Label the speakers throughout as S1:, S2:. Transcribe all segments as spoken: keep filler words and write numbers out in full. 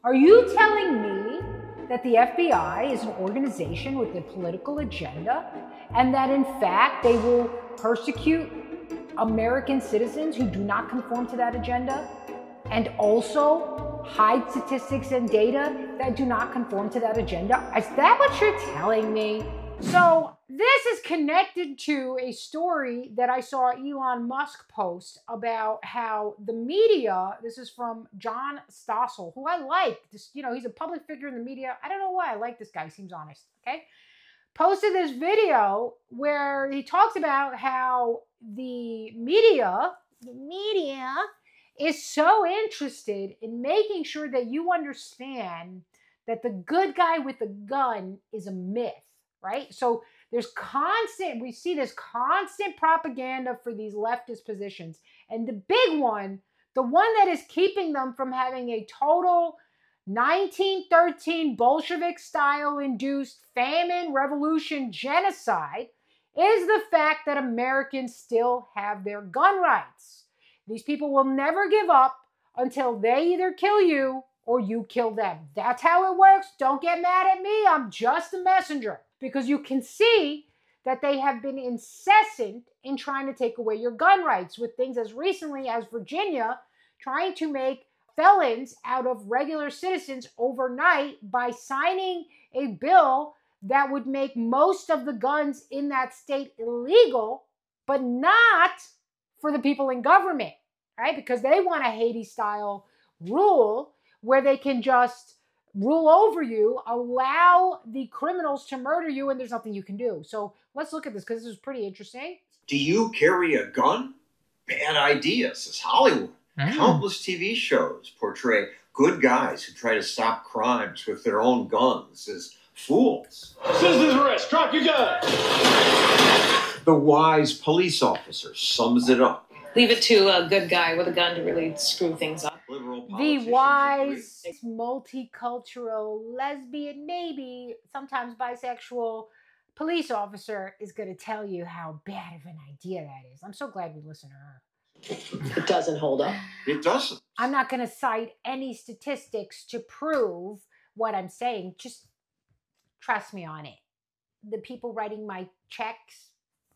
S1: Are you telling me that the F B I is an organization with a political agenda and that in fact they will persecute American citizens who do not conform to that agenda and also hide statistics and data that do not conform to that agenda? Is that what you're telling me? So this is connected to a story that I saw Elon Musk post about how the media, this is from John Stossel, who I like, this, you know, he's a public figure in the media. I don't know why I like this guy, he seems honest, okay? Posted this video where he talks about how the media, the media is so interested in making sure that you understand that the good guy with the gun is a myth, right? So there's constant, we see this constant propaganda for these leftist positions. And the big one, the one that is keeping them from having a total nineteen thirteen Bolshevik-style induced famine, revolution, genocide, is the fact that Americans still have their gun rights. These people will never give up until they either kill you or you kill them. That's how it works. Don't get mad at me. I'm just a messenger. Because you can see that they have been incessant in trying to take away your gun rights with things as recently as Virginia trying to make felons out of regular citizens overnight by signing a bill that would make most of the guns in that state illegal, but not for the people in government, right? Because they want a Haiti-style rule where they can just rule over you, allow the criminals to murder you, and there's nothing you can do. So let's look at this, because this is pretty interesting.
S2: Do you carry a gun? Bad idea, says Hollywood. Mm. Countless T V shows portray good guys who try to stop crimes with their own guns as fools.
S3: Citizen's arrest, drop your gun!
S2: The wise police officer sums it up.
S4: Leave it to a good guy with a gun to really screw things up.
S1: The wise, multicultural, lesbian, maybe sometimes bisexual police officer is going to tell you how bad of an idea that is. I'm so glad we listened to her.
S5: It doesn't hold up.
S2: It doesn't.
S1: I'm not going to cite any statistics to prove what I'm saying. Just trust me on it. The people writing my checks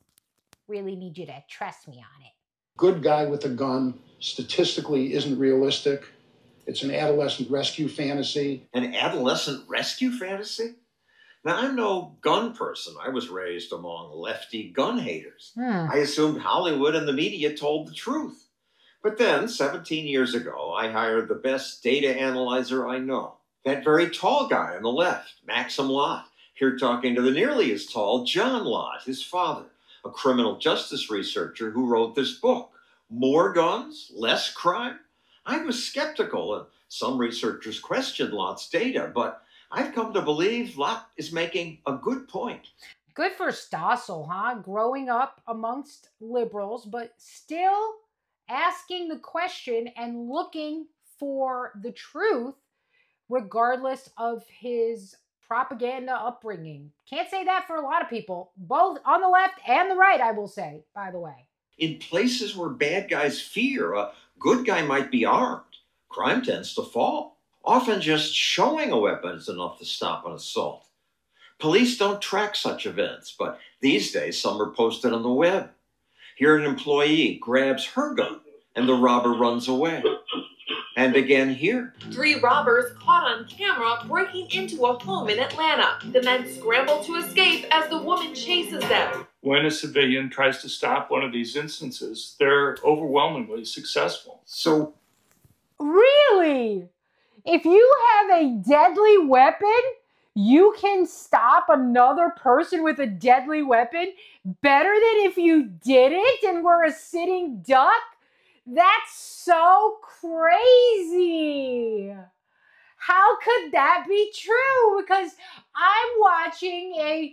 S1: really need you to trust me on it.
S6: Good guy with a gun statistically isn't realistic. It's an adolescent rescue fantasy.
S2: An adolescent rescue fantasy? Now, I'm no gun person. I was raised among lefty gun haters. Hmm. I assumed Hollywood and the media told the truth. But then, seventeen years ago, I hired the best data analyzer I know. That very tall guy on the left, Maxim Lott, here talking to the nearly as tall John Lott, his father, a criminal justice researcher who wrote this book, More Guns, Less Crime. I was skeptical, and some researchers questioned Lott's data, but I've come to believe Lott is making a good point.
S1: Good for Stossel, huh? Growing up amongst liberals, but still asking the question and looking for the truth, regardless of his propaganda upbringing. Can't say that for a lot of people, both on the left and the right, I will say, by the way.
S2: In places where bad guys fear a good guy might be armed, crime tends to fall. Often just showing a weapon is enough to stop an assault. Police don't track such events, but these days some are posted on the web. Here an employee grabs her gun and the robber runs away. And again here.
S7: Three robbers caught on camera breaking into a home in Atlanta. The men scramble to escape as the woman chases them.
S8: When a civilian tries to stop one of these instances, they're overwhelmingly successful.
S2: So,
S1: really? If you have a deadly weapon, you can stop another person with a deadly weapon better than if you didn't and were a sitting duck? That's so crazy. How could that be true? Because I'm watching a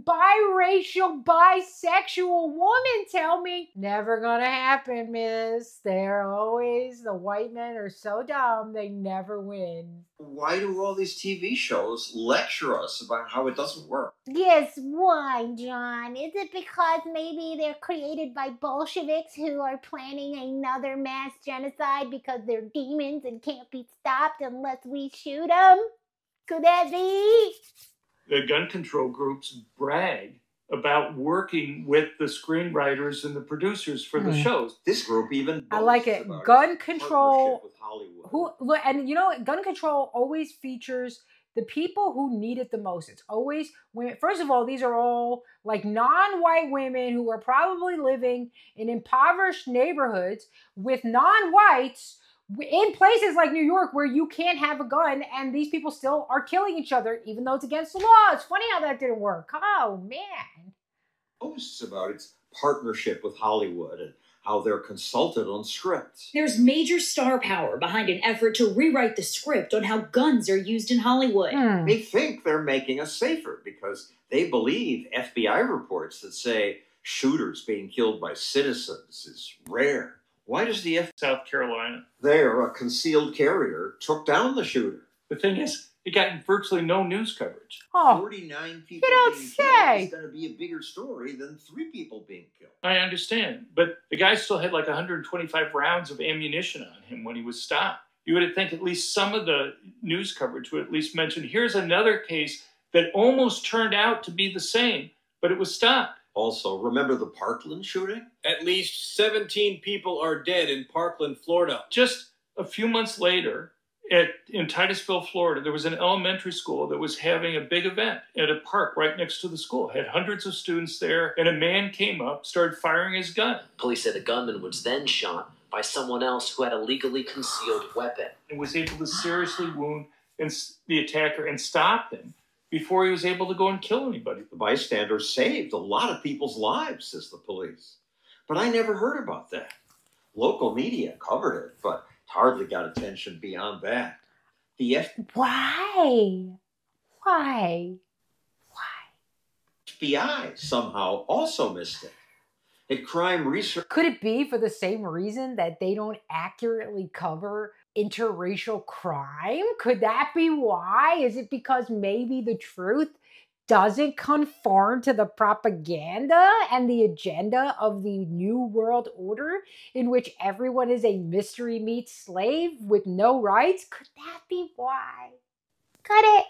S1: biracial, bisexual woman tell me, never gonna happen, miss. They're always, the white men are so dumb, they never win.
S2: Why do all these T V shows lecture us about how it doesn't work?
S9: Yes, why, John? Is it because maybe they're created by Bolsheviks who are planning another mass genocide because they're demons and can't be stopped unless we shoot them? Could that be?
S8: The gun control groups brag about working with the screenwriters and the producers for the
S1: Hmm.
S8: shows.
S2: This group even
S1: I like
S2: boasts
S1: it.
S2: about
S1: Gun
S2: its
S1: control.
S2: partnership with Hollywood.
S1: Who look, and you know, gun control always features the people who need it the most. It's always women. First of all, these are all like non-white women who are probably living in impoverished neighborhoods with non-whites in places like New York where you can't have a gun, and these people still are killing each other even though it's against the law. It's funny how that didn't work. Oh man.
S2: Boasts about its partnership with Hollywood and how they're consulted on scripts.
S10: There's major star power behind an effort to rewrite the script on how guns are used in Hollywood.
S1: Hmm.
S2: They think they're making us safer because they believe F B I reports that say shooters being killed by citizens is rare. Why does the F B I
S8: South Carolina.
S2: there, a concealed carrier, took down the shooter?
S8: The thing is, it got virtually no news coverage.
S1: Oh,
S2: forty-nine people
S1: you don't
S2: being
S1: say.
S2: killed is going to be a bigger story than three people being killed.
S8: I understand, but the guy still had like one hundred twenty-five rounds of ammunition on him when he was stopped. You would think at least some of the news coverage would at least mention, here's another case that almost turned out to be the same, but it was stopped.
S2: Also, remember the Parkland shooting?
S3: At least seventeen people are dead in Parkland, Florida.
S8: Just a few months later, at, in Titusville, Florida, there was an elementary school that was having a big event at a park right next to the school. It had hundreds of students there, and a man came up, started firing his gun.
S11: Police said the gunman was then shot by someone else who had a legally concealed weapon.
S8: And was able to seriously wound the attacker and stop him before he was able to go and kill anybody.
S2: The bystanders saved a lot of people's lives, says the police. But I never heard about that. Local media covered it, but it hardly got attention beyond that. The F
S1: why? Why?
S2: B I somehow also missed it. At crime research...
S1: Could it be for the same reason that they don't accurately cover interracial crime? Could that be why? Is it because maybe the truth doesn't conform to the propaganda and the agenda of the New World Order, in which everyone is a mystery meat slave with no rights? Could that be why?
S9: Could it?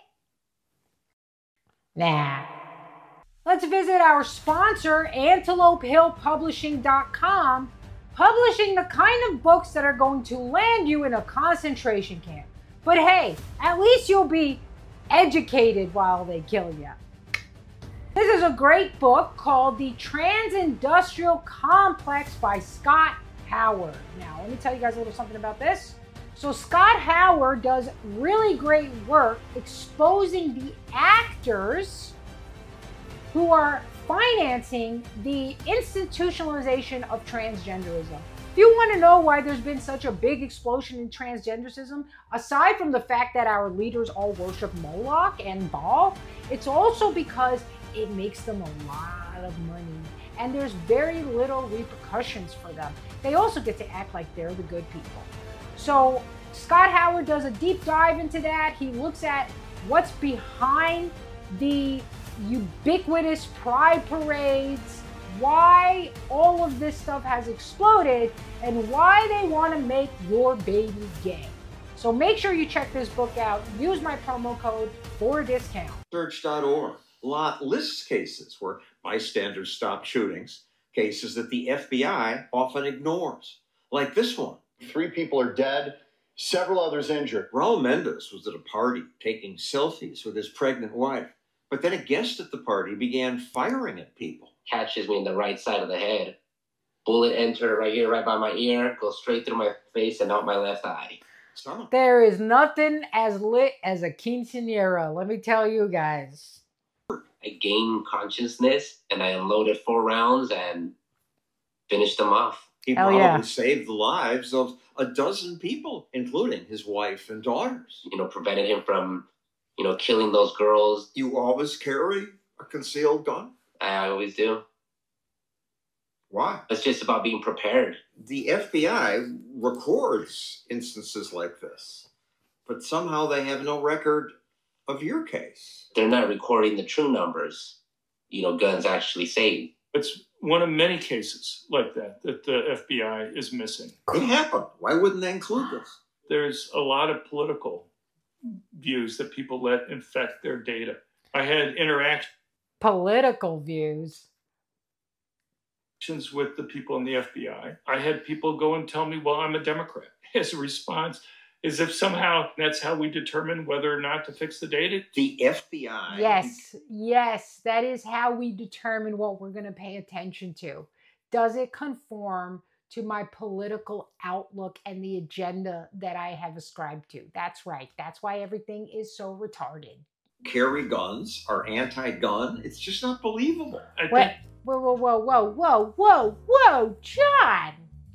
S1: Nah. Let's visit our sponsor, Antelope Hill Publishing dot com, publishing the kind of books that are going to land you in a concentration camp. But hey, at least you'll be educated while they kill you. This is a great book called The Trans-Industrial Complex by Scott Howard. Now, let me tell you guys a little something about this. So Scott Howard does really great work exposing the actors who are financing the institutionalization of transgenderism. If you want to know why there's been such a big explosion in transgenderism, aside from the fact that our leaders all worship Moloch and Baal, it's also because it makes them a lot of money and there's very little repercussions for them. They also get to act like they're the good people. So Scott Howard does a deep dive into that. He looks at what's behind the ubiquitous pride parades, why all of this stuff has exploded, and why they want to make your baby gay. So make sure you check this book out. Use my promo code for a discount.
S2: Search dot org lot lists cases where bystanders stopped shootings, cases that the F B I often ignores, like this one.
S3: Three people are dead, several others injured.
S2: Raul Mendez was at a party taking selfies with his pregnant wife. But then a guest at the party began firing at people.
S11: Catches me in the right side of the head. Bullet entered right here, right by my ear, goes straight through my face and out my left eye.
S2: Some.
S1: There is nothing as lit as a quinceañera, let me tell you guys.
S11: I gained consciousness and I unloaded four rounds and finished them off.
S2: He
S1: Hell
S2: probably
S1: yeah.
S2: saved the lives of a dozen people, including his wife and daughters.
S11: You know, prevented him from you know, killing those girls.
S2: You always carry a concealed gun?
S11: I always do.
S2: Why?
S11: It's just about being prepared.
S2: The F B I records instances like this, but somehow they have no record of your case.
S11: They're not recording the true numbers, you know, guns actually saved.
S8: It's one of many cases like that that the F B I is missing.
S2: It happened. Why wouldn't they include this?
S8: There's a lot of political views that people let infect their data. I had interactions
S1: Political views.
S8: with the people in the F B I. I had people go and tell me, well, I'm a Democrat, as a response, as if somehow that's how we determine whether or not to fix the data.
S2: The F B I.
S1: Yes, yes, that is how we determine what we're going to pay attention to. Does it conform to my political outlook and the agenda that I have ascribed to? That's right. That's why everything is so retarded.
S2: Carry guns, are anti-gun. It's just not believable.
S8: I
S1: Wait,
S8: think
S1: whoa, whoa, whoa, whoa, whoa, whoa, whoa, John,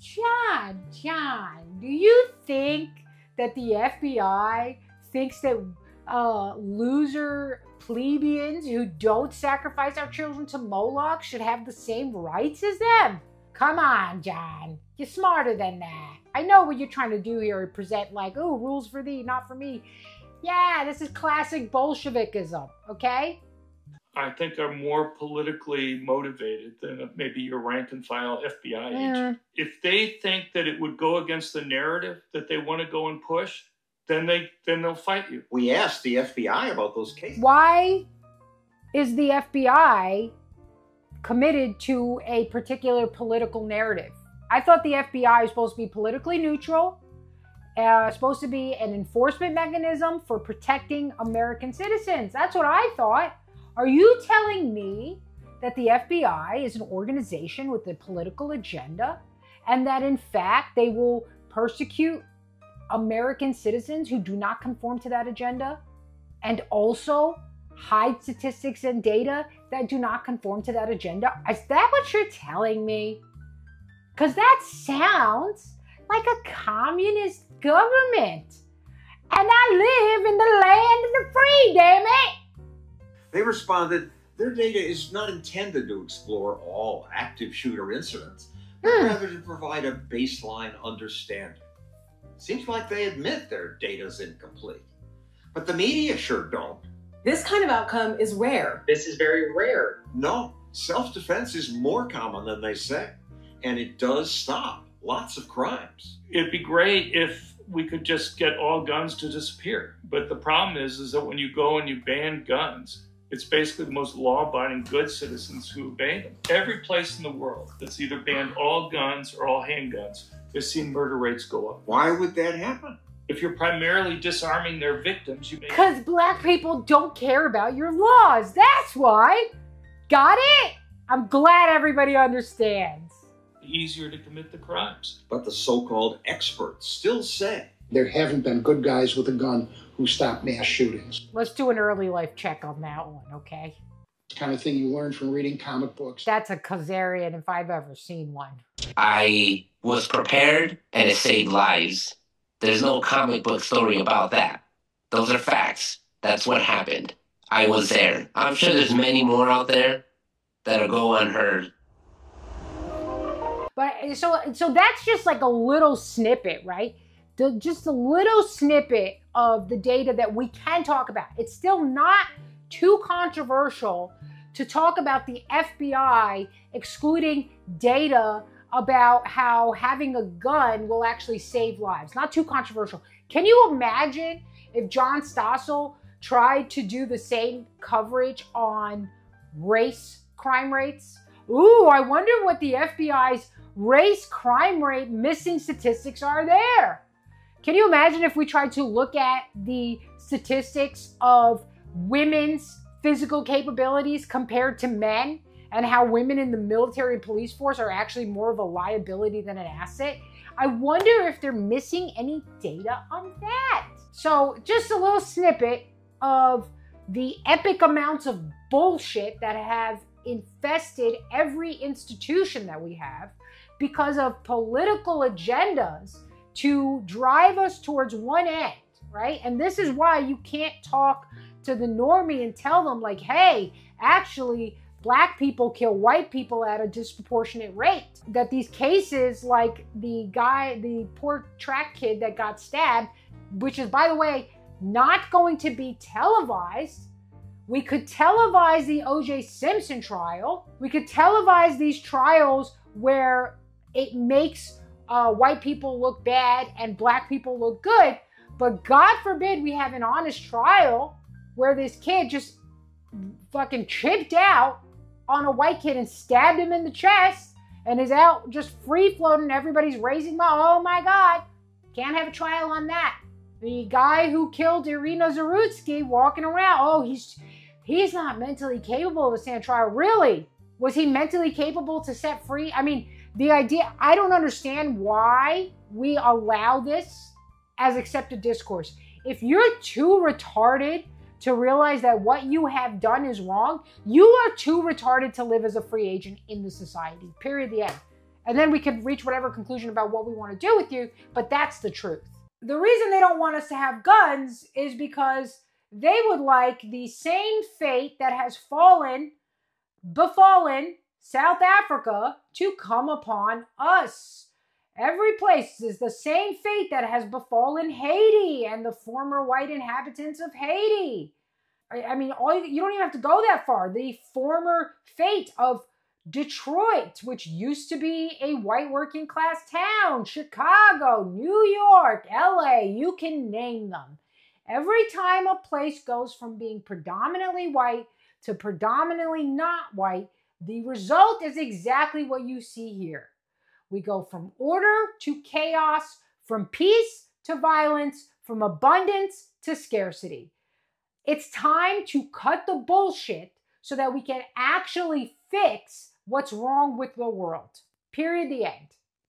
S1: John, John, do you think that the F B I thinks that uh, loser plebeians who don't sacrifice our children to Moloch should have the same rights as them? Come on, John. You're smarter than that. I know what you're trying to do here, present like, oh, rules for thee, not for me. Yeah, this is classic Bolshevikism, okay?
S8: I think are more politically motivated than maybe your rank and file F B I agent.
S1: Mm.
S8: If they think that it would go against the narrative that they want to go and push, then they then they'll fight you.
S2: We asked the F B I about those cases.
S1: Why is the F B I committed to a particular political narrative? I thought the F B I was supposed to be politically neutral, uh, supposed to be an enforcement mechanism for protecting American citizens. That's what I thought. Are you telling me that the F B I is an organization with a political agenda and that in fact they will persecute American citizens who do not conform to that agenda and also hide statistics and data that do not conform to that agenda? Is that what you're telling me? Because that sounds like a communist government. And I live in the land of the free, damn it!
S2: They responded, their data is not intended to explore all active shooter incidents, but
S1: Hmm.
S2: rather to provide a baseline understanding. Seems like they admit their data's incomplete. But the media sure don't.
S5: This kind of outcome is rare.
S11: This is very rare.
S2: No, self-defense is more common than they say, and it does stop lots of crimes.
S8: It'd be great if we could just get all guns to disappear. But the problem is, is that when you go and you ban guns, it's basically the most law-abiding good citizens who obey them. Every place in the world that's either banned all guns or all handguns has seen murder rates go up.
S2: Why would that happen?
S8: If you're primarily disarming their victims, you may...
S1: Because black people don't care about your laws. That's why. Got it? I'm glad everybody understands.
S8: easier to commit the crimes.
S2: But the so-called experts still say
S6: there haven't been good guys with a gun who stop mass shootings.
S1: Let's do an early life check on that one, okay?
S6: It's the kind of thing you learn from reading comic books.
S1: That's a Kazarian if I've ever seen one.
S11: I was prepared and it saved lives. There's no comic book story about that. Those are facts. That's what happened. I was there. I'm sure there's many more out there that'll go unheard.
S1: But so so that's just like a little snippet, right? The, just a little snippet of the data that we can talk about. It's still not too controversial to talk about the F B I excluding data about how having a gun will actually save lives. Not too controversial. Can you imagine if John Stossel tried to do the same coverage on race crime rates? Ooh, I wonder what the F B I's race crime rate missing statistics are there. Can you imagine if we tried to look at the statistics of women's physical capabilities compared to men and how women in the military and police force are actually more of a liability than an asset? I wonder if they're missing any data on that. So just a little snippet of the epic amounts of bullshit that have infested every institution that we have because of political agendas to drive us towards one end, right? And this is why you can't talk to the normie and tell them like, hey, actually, black people kill white people at a disproportionate rate. That these cases, like the guy, the poor track kid that got stabbed, which is, by the way, not going to be televised. We could televise the O J Simpson trial. We could televise these trials where it makes uh, white people look bad and black people look good. But God forbid we have an honest trial where this kid just fucking chipped out on a white kid and stabbed him in the chest and is out just free floating. Everybody's raising my, oh my God, can't have a trial on that. The guy who killed Irina Zarutsky walking around, oh, he's he's not mentally capable of a stand trial. Really? Was he mentally capable to set free? I mean, the idea, I don't understand why we allow this as accepted discourse. If you're too retarded to realize that what you have done is wrong, you are too retarded to live as a free agent in the society, period, the end. And then we can reach whatever conclusion about what we want to do with you, but that's the truth. The reason they don't want us to have guns is because they would like the same fate that has fallen, befallen South Africa to come upon us. Every place is the same fate that has befallen Haiti and the former white inhabitants of Haiti. I, I mean, all you, you don't even have to go that far. The former fate of Detroit, which used to be a white working class town, Chicago, New York, L A, you can name them. Every time a place goes from being predominantly white to predominantly not white, the result is exactly what you see here. We go from order to chaos, from peace to violence, from abundance to scarcity. It's time to cut the bullshit so that we can actually fix what's wrong with the world. Period, the end.